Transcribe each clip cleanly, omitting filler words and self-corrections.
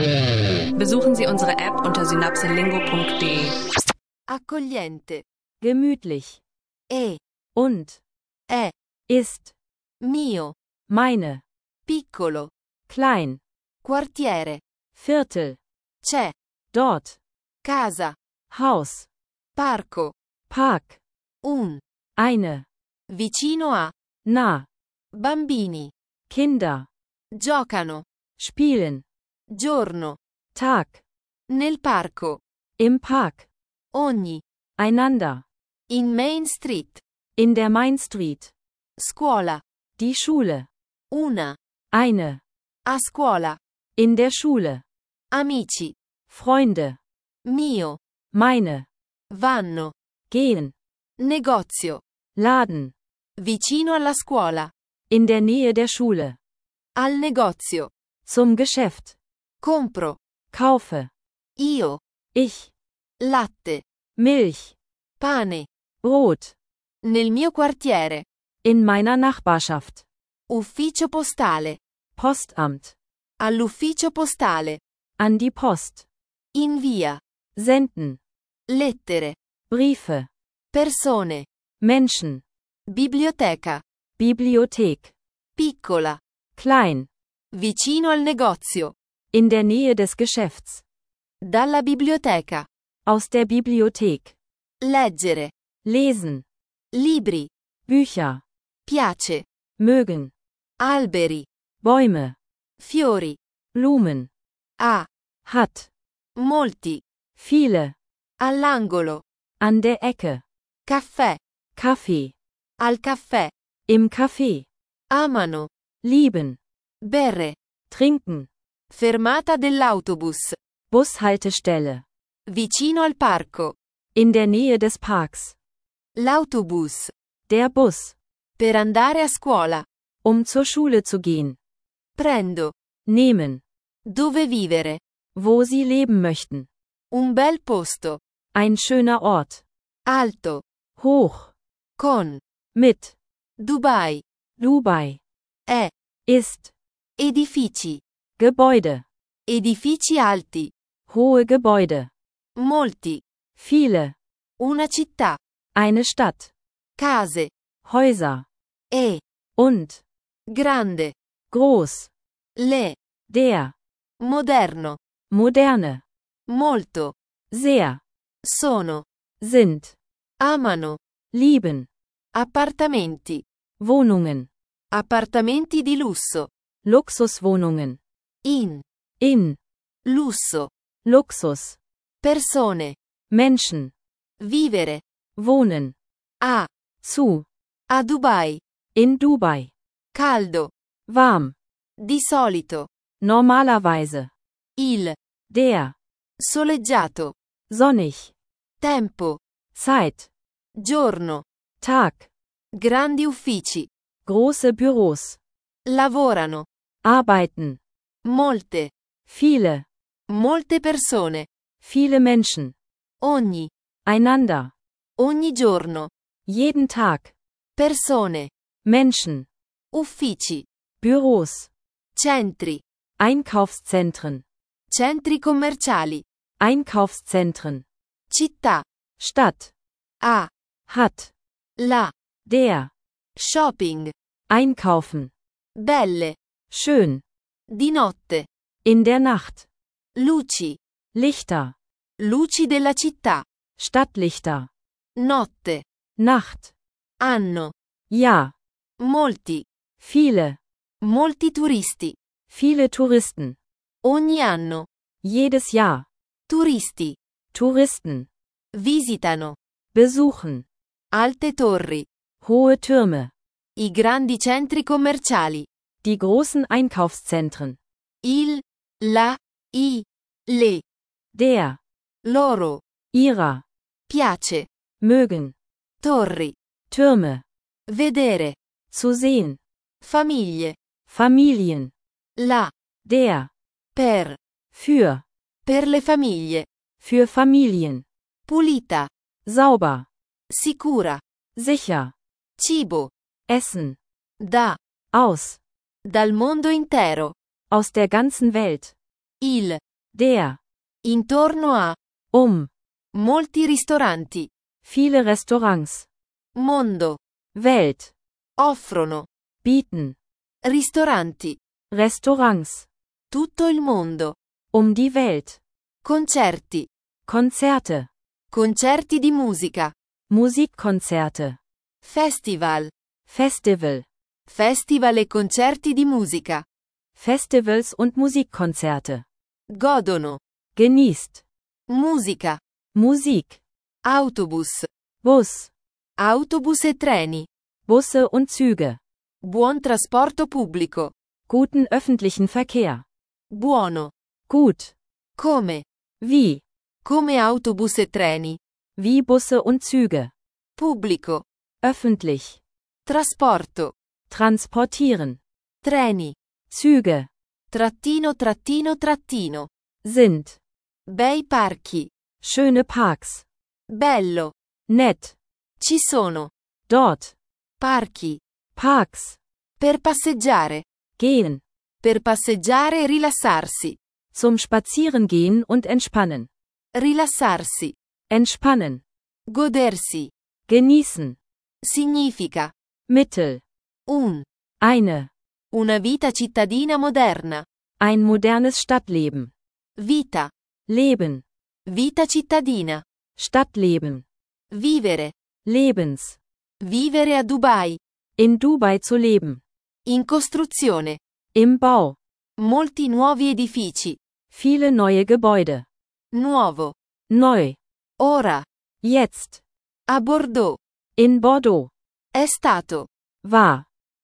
Besuchen Sie unsere App unter synapselingo.de. Accogliente. Gemütlich. Und. È. Ist. Mio. Meine. Piccolo. Klein. Quartiere. Viertel. C'è. Dort. Casa. Haus. Parco. Park. Un. Eine. Vicino a. Nah. Bambini. Kinder. Giocano. Spielen. Giorno. Tag. Nel parco. Im Park. Ogni. Einander. In Main Street. In der Main Street. Scuola. Die Schule. Una. Eine. A scuola. In der Schule. Amici. Freunde. Mio. Meine. Vanno. Gehen. Negozio. Laden. Vicino alla scuola. In der Nähe der Schule. Al negozio. Zum Geschäft. Compro. Kaufe. Io. Ich. Latte. Milch. Pane. Brot. Nel mio quartiere. In meiner Nachbarschaft. Ufficio postale. Postamt. All'ufficio postale. An die Post. In via. Senden. Lettere. Briefe. Persone. Menschen. Biblioteca. Bibliothek. Piccola. Klein. Vicino al negozio. In der Nähe des Geschäfts. Dalla biblioteca. Aus der Bibliothek. Leggere. Lesen. Libri. Bücher. Piace. Mögen. Alberi. Bäume. Fiori. Blumen. Ha. Hat. Molti. Viele. All'angolo. An der Ecke. Caffè. Kaffee. Al caffè. Im Café. Amano. Lieben. Bere. Trinken. Fermata dell'autobus. Bushaltestelle. Vicino al parco. In der Nähe des Parks. L'autobus. Der Bus. Per andare a scuola. Zur Schule zu gehen. Prendo. Nehmen. Dove vivere. Wo sie leben möchten. Un bel posto. Ein schöner Ort. Alto. Hoch. Con. Mit. Dubai. Dubai. È. Ist. Edifici. Gebäude. Edifici alti. Hohe Gebäude. Molti. Viele. Una città. Eine Stadt. Case. Häuser. E. Und. Grande. Groß. Le. Der. Moderno. Moderne. Molto. Sehr. Sono. Sind. Amano. Lieben. Appartamenti. Wohnungen. Appartamenti di lusso. Luxuswohnungen. In. Lusso. Luxus. Persone. Menschen. Vivere. Wohnen. A. Zu. A Dubai. In Dubai. Caldo. Warm. Di solito. Normalerweise. Der. Der. Soleggiato. Sonnig. Tempo. Zeit. Giorno. Tag. Grandi uffici. Große Büros. Lavorano. Arbeiten. Molte. Viele. Molte persone. Viele Menschen. Ogni. Einander. Ogni giorno. Jeden Tag. Persone. Menschen. Uffici. Büros. Centri. Einkaufszentren. Centri commerciali. Einkaufszentren. Città. Stadt. A. Hat. La. Der. Shopping. Einkaufen. Belle. Schön. Di notte. In der Nacht. Luci. Lichter. Luci della città. Stadtlichter. Notte. Nacht. Anno. Ja. Molti. Viele. Molti turisti. Viele Touristen. Ogni anno. Jedes Jahr. Turisti. Touristen. Visitano. Besuchen. Alte torri. Hohe Türme. I grandi centri commerciali. Die großen Einkaufszentren. La. I. Le. Der. Loro. Ihrer. Piace. Mögen. Torri. Türme. Vedere. Zu sehen. Famiglie. Familien. La. Der. Per. Für. Per le famiglie. Für Familien. Pulita. Sauber. Sicura. Sicher. Cibo. Essen. Da. Aus. Dal mondo intero. Aus der ganzen Welt. Der. Intorno a. Molti ristoranti. Viele Restaurants. Mondo. Welt. Offrono. Bieten. Ristoranti. Restaurants. Tutto il mondo. Die Welt. Concerti. Konzerte. Concerti di musica. Musikkonzerte. Festival. Festival. Festival e concerti di musica. Festivals und Musikkonzerte. Godono. Genießt. Musica. Musik. Autobus. Bus. Autobus e treni. Busse und Züge. Buon trasporto pubblico. Guten öffentlichen Verkehr. Buono. Gut. Come. Wie. Come autobus e treni. Wie Busse und Züge. Pubblico. Öffentlich. Trasporto. Transportieren. Treni. Züge. Trattino trattino trattino. Sind. Bei parchi. Schöne Parks. Bello. Nett. Ci sono. Dort. Parchi. Parks. Per passeggiare. Gehen. Per passeggiare e rilassarsi. Zum Spazierengehen und Entspannen. Rilassarsi. Entspannen. Godersi. Genießen. Significa. Mittel. Una vita cittadina moderna. Ein modernes Stadtleben. Vita. Leben. Vita cittadina. Stadtleben. Vivere. Lebens. Vivere a Dubai. In Dubai zu leben. In costruzione. Im Bau. Molti nuovi edifici. Viele neue Gebäude. Nuovo. Neu. Ora. Jetzt. A Bordeaux. In Bordeaux. È stato. War.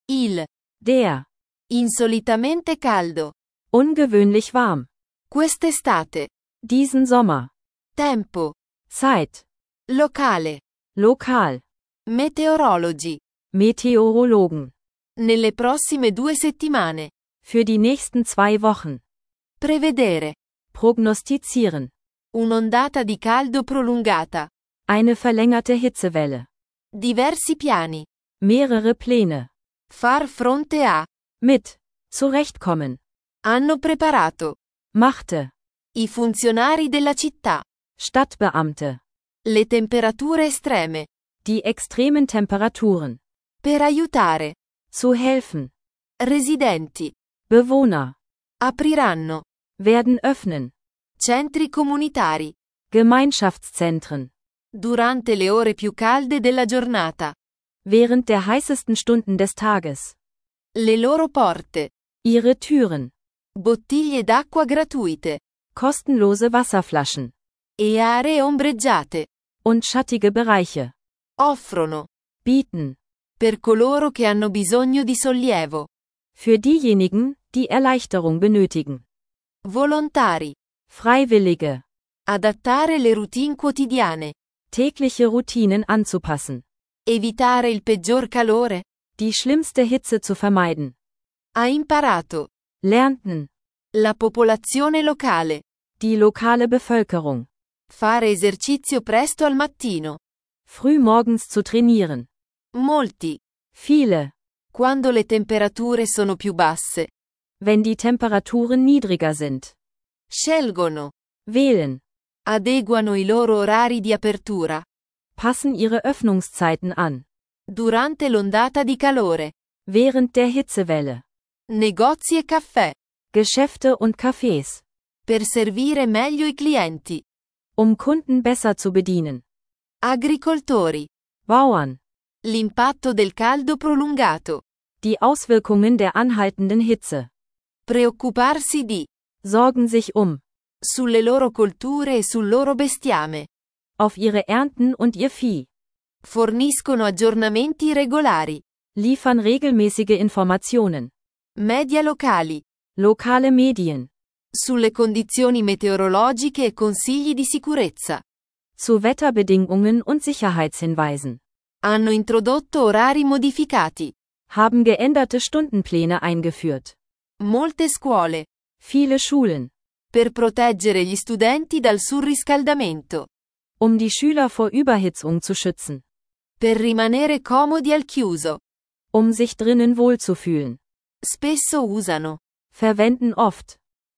Der. Insolitamente caldo. Ungewöhnlich warm. Quest'estate. Diesen Sommer. Tempo. Zeit. Locale. Lokal. Meteorologi. Meteorologen. Nelle prossime 2 settimane. Für die nächsten 2 Wochen. Prevedere. Prognostizieren. Un'ondata di caldo prolungata. Eine verlängerte Hitzewelle. Diversi piani. Mehrere Pläne. Far fronte a. Mit. Zurechtkommen. Hanno preparato. Machte. I funzionari della città. Stadtbeamte. Le temperature estreme. Die extremen Temperaturen. Per aiutare. Zu helfen. Residenti. Bewohner. Apriranno. Werden öffnen. Centri comunitari. Gemeinschaftszentren. Durante le ore più calde della giornata. Während der heißesten Stunden des Tages. Le loro porte. Ihre Türen. Bottiglie d'acqua gratuite. Kostenlose Wasserflaschen. E aree ombreggiate. Und schattige Bereiche. Offrono. Bieten. Per coloro che hanno bisogno di sollievo. Für diejenigen, die Erleichterung benötigen. Volontari. Freiwillige. Adattare le routine quotidiane. Tägliche Routinen anzupassen. Evitare il peggior calore. Die schlimmste Hitze zu vermeiden. Ha imparato. Lernten. La popolazione locale. Die lokale Bevölkerung. Fare esercizio presto al mattino. Früh morgens zu trainieren. Molti. Viele. Quando le temperature sono più basse. Wenn die Temperaturen niedriger sind. Scelgono. Wählen. Adeguano i loro orari di apertura. Passen ihre Öffnungszeiten an. Durante l'ondata di calore. Während der Hitzewelle. Negozi e caffè. Geschäfte und Cafés. Per servire meglio i clienti. Kunden besser zu bedienen. Agricoltori. Bauern. L'impatto del caldo prolungato. Die Auswirkungen der anhaltenden Hitze. Preoccuparsi di. Sorgen sich sulle loro colture e sul loro bestiame. Auf ihre Ernten und ihr Vieh. Forniscono aggiornamenti regolari. Liefern regelmäßige Informationen. Media locali. Lokale Medien. Sulle condizioni meteorologiche e consigli di sicurezza. Zu Wetterbedingungen und Sicherheitshinweisen. Hanno introdotto orari modificati. Haben geänderte Stundenpläne eingeführt. Molte scuole. Viele Schulen. Per proteggere gli studenti dal surriscaldamento. Die Schüler vor Überhitzung zu schützen. Per rimanere comodi al chiuso. Sich drinnen wohlzufühlen. Spesso usano. Verwenden oft.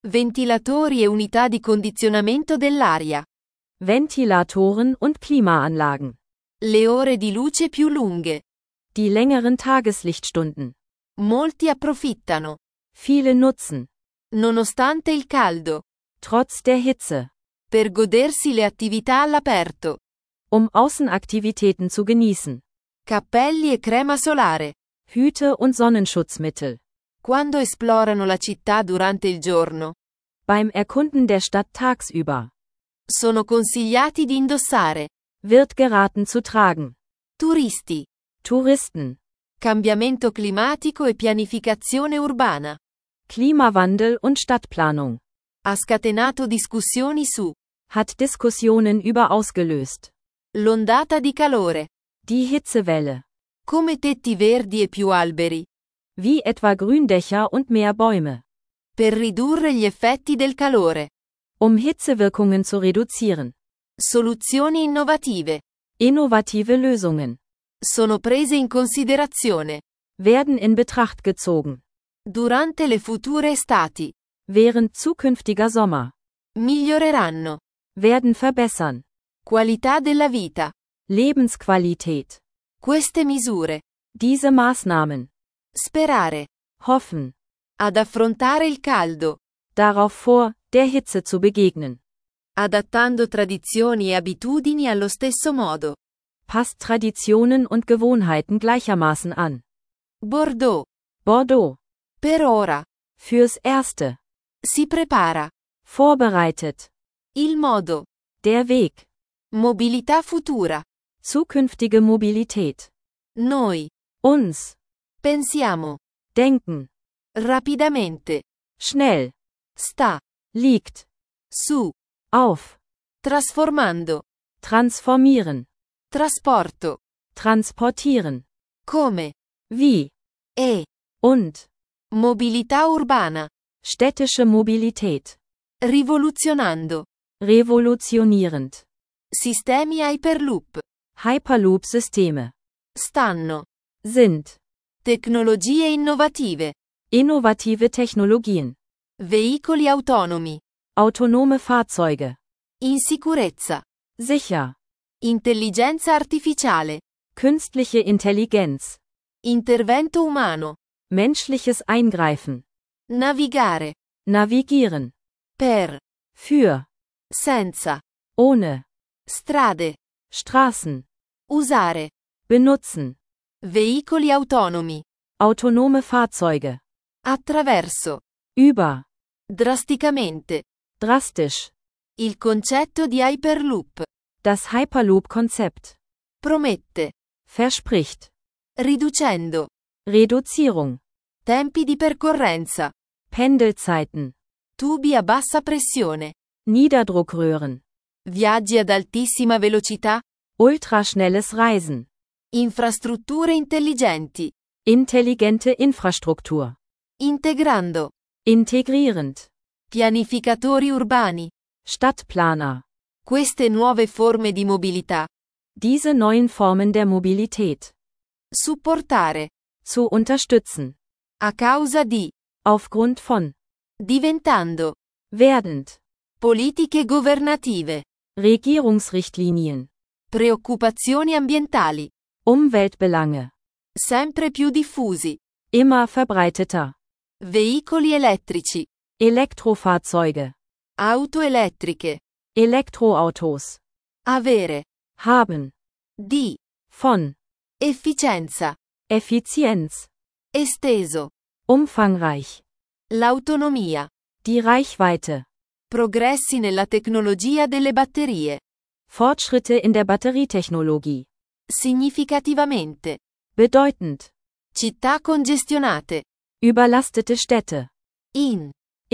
Ventilatori e unità di condizionamento dell'aria. Ventilatoren und Klimaanlagen. Le ore di luce più lunghe. Die längeren Tageslichtstunden. Molti approfittano. Viele nutzen. Nonostante il caldo. Trotz der Hitze. Per godersi le attività all'aperto. Außenaktivitäten zu genießen. Cappelli e crema solare. Hüte und Sonnenschutzmittel. Quando esplorano la città durante il giorno. Beim Erkunden der Stadt tagsüber. Sono consigliati di indossare. Wird geraten zu tragen. Turisti. Touristen. Cambiamento climatico e pianificazione urbana. Klimawandel und Stadtplanung. Ha scatenato discussioni su. Hat Diskussionen über ausgelöst. L'ondata di calore. Die Hitzewelle. Come tetti verdi e più alberi. Wie etwa Gründächer und mehr Bäume. Per ridurre gli effetti del calore. Hitzewirkungen zu reduzieren. Soluzioni innovative. Innovative Lösungen. Sono prese in considerazione. Werden in Betracht gezogen. Durante le future estati. Während zukünftiger Sommer. Miglioreranno. Werden verbessern. Qualità della vita. Lebensqualität. Queste misure. Diese Maßnahmen. Sperare. Hoffen. Ad affrontare il caldo. Darauf vor, der Hitze zu begegnen. Adattando tradizioni e abitudini allo stesso modo. Passt Traditionen und Gewohnheiten gleichermaßen an. Bordeaux. Bordeaux. Per ora. Fürs Erste. Si prepara. Vorbereitet. Il modo. Der Weg. Mobilità futura. Zukünftige Mobilität. Noi. Uns. Pensiamo. Denken. Rapidamente. Schnell. Sta. Liegt. Su. Auf. Trasformando. Transformieren. Trasporto. Transportieren. Come. Wie. E. Und. Mobilità urbana. Städtische Mobilität. Rivoluzionando. Revolutionierend. Sistemi Hyperloop. Hyperloop-Systeme. Stanno. Sind. Tecnologie innovative. Innovative Technologien. Veicoli autonomi. Autonome Fahrzeuge. In sicurezza. Sicher. Intelligenza artificiale. Künstliche Intelligenz. Intervento umano. Menschliches Eingreifen. Navigare. Navigieren. Per. Für. Senza. Ohne. Strade. Straßen. Usare. Benutzen. Veicoli autonomi. Autonome Fahrzeuge. Attraverso. Über. Drasticamente. Drastisch. Il concetto di Hyperloop. Das Hyperloop-Konzept. Promette. Verspricht. Riducendo. Reduzierung. Tempi di percorrenza. Pendelzeiten. Tubi a bassa pressione. Niederdruckröhren. Viaggi ad altissima velocità. Ultraschnelles Reisen. Infrastrutture intelligenti. Intelligente Infrastruktur. Integrando. Integrierend. Pianificatori urbani. Stadtplaner. Queste nuove forme di mobilità. Diese neuen Formen der Mobilität. Supportare. Zu unterstützen. A causa di. Aufgrund von. Diventando. Werdend. Politiche governative. Regierungsrichtlinien. Preoccupazioni ambientali. Umweltbelange. Sempre più diffusi. Immer verbreiteter. Veicoli elettrici. Elektrofahrzeuge. Auto elettriche. Elektroautos. Avere. Haben. Di. Von. Efficienza. Effizienz. Esteso. Umfangreich. L'autonomia. Die Reichweite. Progressi nella tecnologia delle batterie. Fortschritte in der Batterietechnologie. Significativamente. Bedeutend. Città congestionate. Überlastete Städte. In.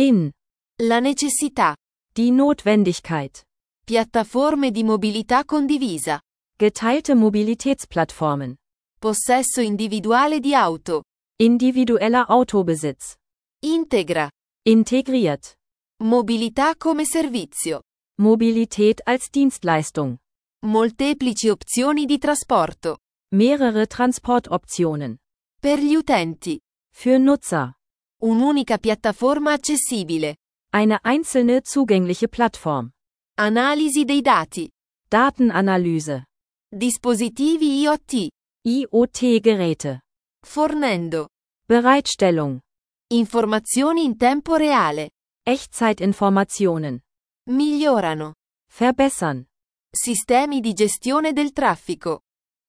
La necessità. Die Notwendigkeit. Piattaforme di mobilità condivisa. Geteilte Mobilitätsplattformen. Possesso individuale di auto. Individueller Autobesitz. Integra. Integriert. Mobilità come servizio. Mobilität als Dienstleistung. Molteplici opzioni di trasporto. Mehrere Transportoptionen. Per gli utenti. Für Nutzer. Un'unica piattaforma accessibile. Eine einzelne zugängliche Plattform. Analisi dei dati. Datenanalyse. Dispositivi IoT. IoT-Geräte. Fornendo. Bereitstellung. Informazioni in tempo reale. Echtzeitinformationen. Migliorano. Verbessern. Sistemi di gestione del traffico.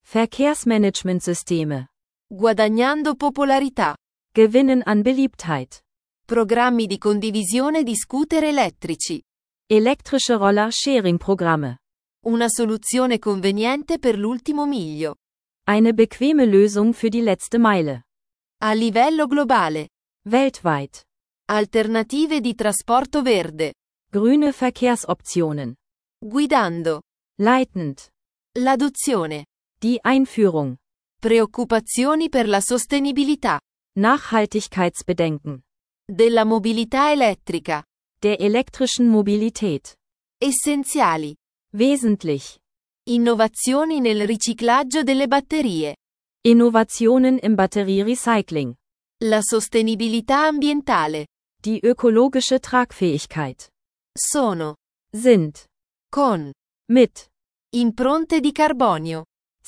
Verkehrsmanagementsysteme. Guadagnando popolarità. Gewinnen an Beliebtheit. Programmi di condivisione di scooter elettrici. Elektrische Roller-Sharing-Programme. Una soluzione conveniente per l'ultimo miglio. Eine bequeme Lösung für die letzte Meile. A livello globale. Weltweit. Alternative di trasporto verde. Grüne Verkehrsoptionen. Guidando. Leitend. L'adozione. Die Einführung. Preoccupazioni per la sostenibilità. Nachhaltigkeitsbedenken. Della mobilità elettrica. Der elektrischen Mobilität. Essenziali. Wesentlich. Innovazioni nel riciclaggio delle batterie. Innovationen im Batterierecycling. La sostenibilità ambientale. Die ökologische Tragfähigkeit. Sono. Sind. Con. Mit. Impronte di carbonio.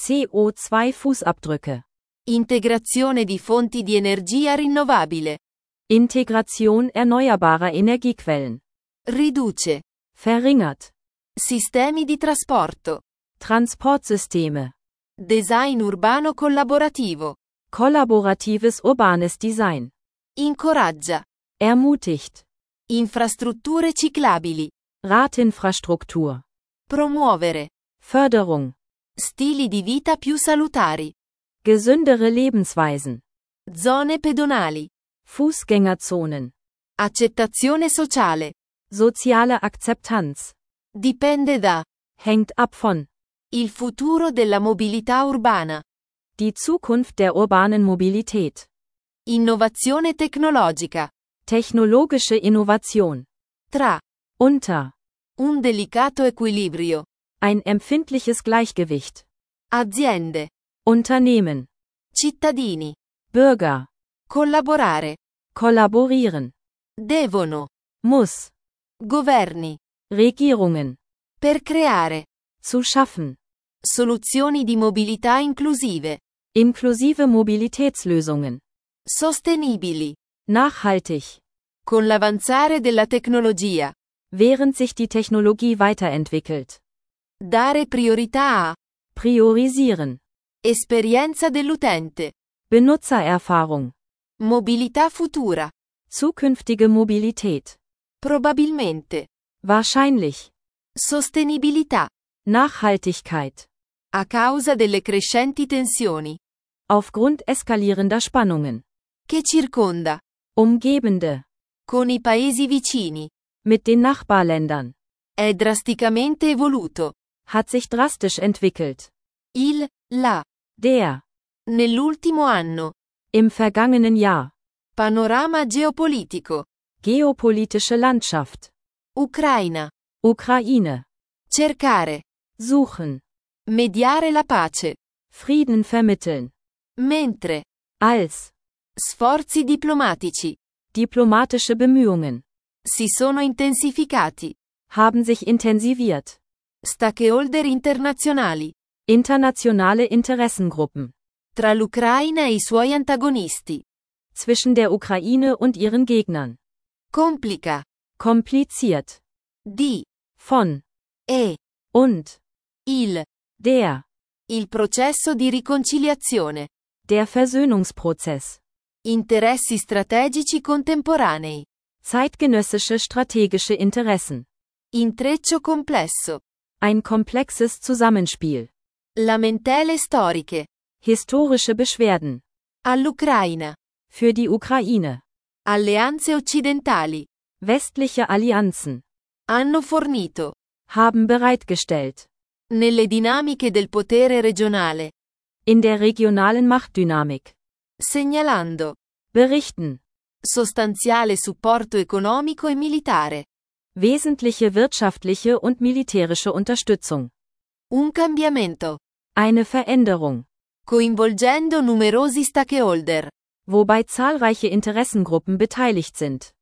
CO2-Fußabdrücke. Integrazione di fonti di energia rinnovabile. Integration erneuerbarer Energiequellen. Riduce. Verringert. Sistemi di trasporto. Transportsysteme. Design urbano collaborativo. Kollaboratives urbanes Design. Incoraggia. Ermutigt. Infrastrutture ciclabili. Radinfrastruktur. Promuovere. Förderung. Stili di vita più salutari. Gesündere Lebensweisen. Zone pedonali. Fußgängerzonen. Accettazione sociale. Soziale Akzeptanz. Dipende da. Hängt ab von. Il futuro della mobilità urbana. Die Zukunft der urbanen Mobilität. Innovazione tecnologica. Technologische Innovation. Tra. Unter. Un delicato equilibrio. Ein empfindliches Gleichgewicht. Aziende. Unternehmen. Cittadini. Bürger. Collaborare. Kollaborieren. Devono. Muss. Governi. Regierungen. Per creare. Zu schaffen. Soluzioni di mobilità inclusive. Inklusive Mobilitätslösungen. Sostenibili. Nachhaltig. Con l'avanzare della tecnologia. Während sich die Technologie weiterentwickelt. Dare priorità a. Priorisieren. Esperienza dell'utente. Benutzererfahrung. Mobilità futura. Zukünftige Mobilität. Probabilmente. Wahrscheinlich. Sostenibilità. Nachhaltigkeit. A causa delle crescenti tensioni. Aufgrund eskalierender Spannungen. Che circonda. Umgebende. Con i paesi vicini. Mit den Nachbarländern. È drasticamente evoluto. Hat sich drastisch entwickelt. Il, la. Der. Nell'ultimo anno. Im vergangenen Jahr. Panorama geopolitico. Geopolitische Landschaft. Ucraina. Ukraine. Cercare. Suchen. Mediare la pace. Frieden vermitteln. Mentre. Als. Sforzi diplomatici. Diplomatische Bemühungen. Si sono intensificati. Haben sich intensiviert. Stakeholder internazionali. Internationale Interessengruppen. Tra l'Ucraina e i suoi antagonisti. Zwischen der Ukraine und ihren Gegnern. Complica. Kompliziert. Di. Von. E. Und. Il. Der. Il processo di riconciliazione. Der Versöhnungsprozess. Interessi strategici contemporanei. Zeitgenössische strategische Interessen. Intreccio complesso. Ein komplexes Zusammenspiel. Lamentele storiche. Historische Beschwerden. All'Ucraina. Für die Ukraine. Alleanze occidentali. Westliche Allianzen. Hanno fornito. Haben bereitgestellt. Nelle dinamiche del potere regionale. In der regionalen Machtdynamik. Segnalando. Berichten. Sostanziale supporto economico e militare. Wesentliche wirtschaftliche und militärische Unterstützung. Un cambiamento. Eine Veränderung. Coinvolgendo numerosi stakeholder. Wobei zahlreiche Interessengruppen beteiligt sind.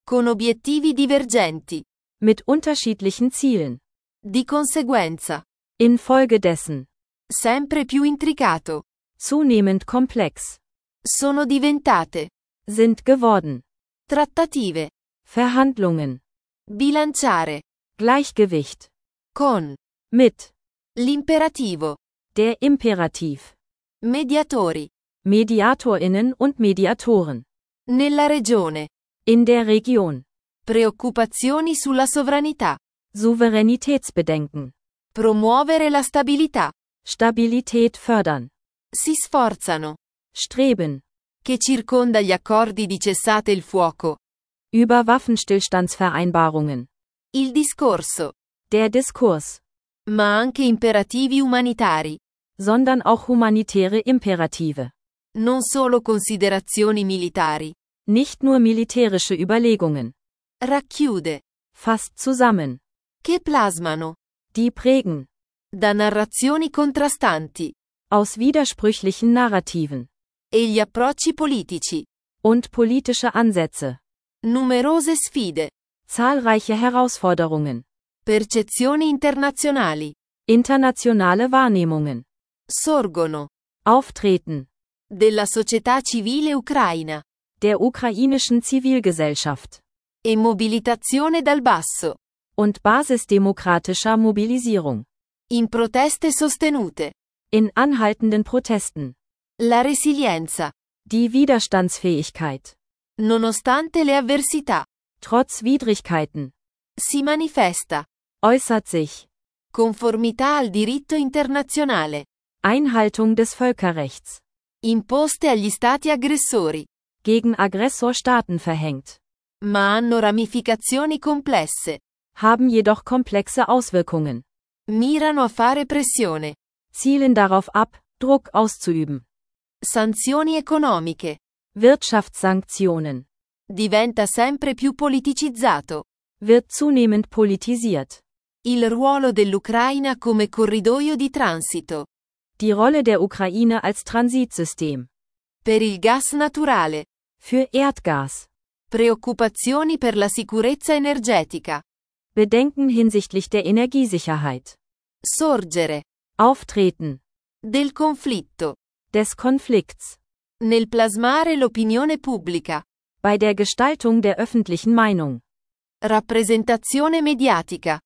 con obiettivi divergenti. mit unterschiedlichen Zielen. Di conseguenza, Infolgedessen, sempre più intricato. zunehmend komplex, Sono diventate sind geworden. trattative, Verhandlungen, bilanciare, Gleichgewicht, con mit, l'imperativo, der Imperativ, mediatori, Mediatorinnen und Mediatoren, nella regione, in der Region, preoccupazioni sulla sovranità, Souveränitätsbedenken, promuovere la stabilità, Stabilität fördern, si sforzano, streben, che circonda gli accordi di cessate il fuoco, über Waffenstillstandsvereinbarungen, il discorso, der Diskurs, ma anche imperativi umanitari, sondern auch humanitäre Imperative, non solo considerazioni militari, nicht nur militärische Überlegungen, racchiude, fasst zusammen, che plasmano, die prägen, da narrazioni contrastanti, aus widersprüchlichen Narrativen, e gli approcci politici, und politische Ansätze, numerose sfide, zahlreiche Herausforderungen, percezioni internazionali, internationale Wahrnehmungen, sorgono, Auftreten, della società civile ucraina, der ukrainischen Zivilgesellschaft, e mobilitazione dal basso, und basisdemokratischer Mobilisierung, in proteste sostenute, in anhaltenden Protesten, la resilienza, die Widerstandsfähigkeit, nonostante le avversità, trotz Widrigkeiten, si manifesta, äußert sich, conformità al diritto internazionale, Einhaltung des Völkerrechts, imposte agli stati aggressori, gegen Aggressorstaaten verhängt, ma hanno ramificazioni complesse, haben jedoch komplexe Auswirkungen, mirano a fare pressione, zielen darauf ab, Druck auszuüben, sanzioni economiche, Wirtschaftssanktionen, diventa sempre più politicizzato, wird zunehmend politisiert, il ruolo dell'Ucraina come corridoio di transito, die Rolle der Ukraine als Transitsystem, per il gas naturale, für Erdgas, preoccupazioni per la sicurezza energetica, Bedenken hinsichtlich der Energiesicherheit, sorgere, Auftreten, del conflitto, des Konflikts, nel plasmare l'opinione pubblica, bei der Gestaltung der öffentlichen Meinung, rappresentazione mediatica,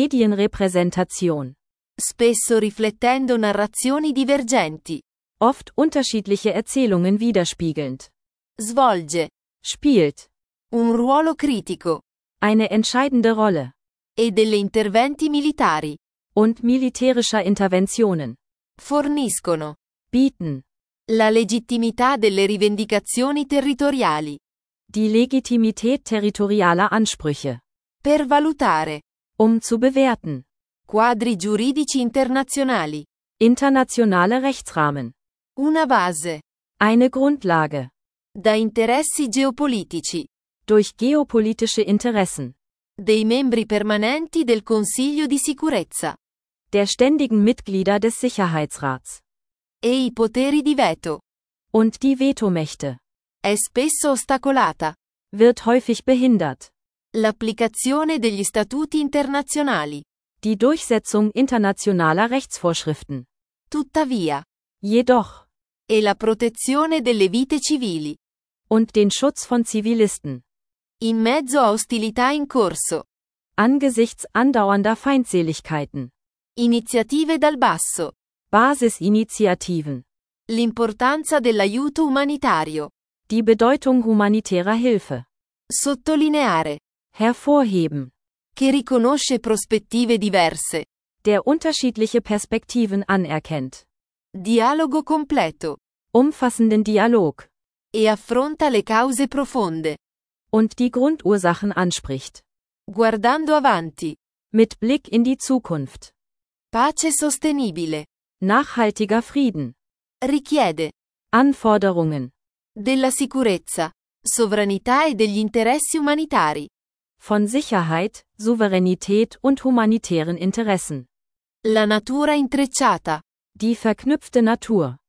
Medienrepräsentation, spesso riflettendo narrazioni divergenti, oft unterschiedliche Erzählungen widerspiegelnd, svolge spielt, un ruolo critico, eine entscheidende Rolle, e delle interventi militari, und militärischer Interventionen, forniscono bieten, la legittimità delle rivendicazioni territoriali, die Legitimität territorialer Ansprüche, per valutare zu bewerten, quadri giuridici internazionali, internationale Rechtsrahmen, una base, eine Grundlage, da interessi geopolitici, durch geopolitische Interessen, dei membri permanenti del Consiglio di sicurezza, der ständigen Mitglieder des Sicherheitsrats, e i poteri di veto, und die Vetomächte, è spesso ostacolata, wird häufig behindert, l'applicazione degli statuti internazionali, die Durchsetzung internationaler Rechtsvorschriften, tuttavia, jedoch, e la protezione delle vite civili, und den Schutz von Zivilisten, in mezzo a ostilità in corso, angesichts andauernder Feindseligkeiten, iniziative dal basso, Basisinitiativen, l'importanza dell'aiuto umanitario, die Bedeutung humanitärer Hilfe, sottolineare, hervorheben, che riconosce prospettive diverse, der unterschiedliche Perspektiven anerkennt, dialogo completo, umfassenden Dialog, e affronta le cause profonde, und die Grundursachen anspricht, guardando avanti, mit Blick in die Zukunft, pace sostenibile, nachhaltiger Frieden, richiede Anforderungen, della sicurezza, sovranità e degli interessi umanitari, von Sicherheit, Souveränität und humanitären Interessen, la natura intrecciata, die verknüpfte Natur,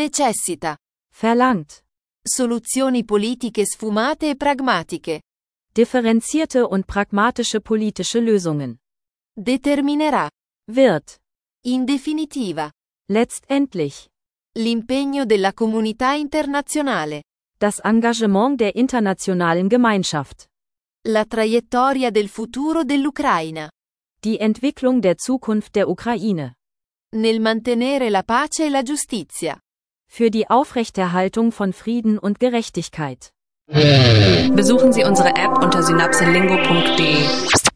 necessita verlangt, soluzioni politiche sfumate e pragmatiche, Differenzierte und pragmatische politische Lösungen. Determinerà. Wird. In definitiva. Letztendlich. L'impegno della comunità internazionale. Das Engagement der internationalen Gemeinschaft. La traiettoria del futuro dell'Ucraina. Die Entwicklung der Zukunft der Ukraine. Nel mantenere la pace e la giustizia. Für die Aufrechterhaltung von Frieden und Gerechtigkeit. Besuchen Sie unsere App unter synapselingo.de.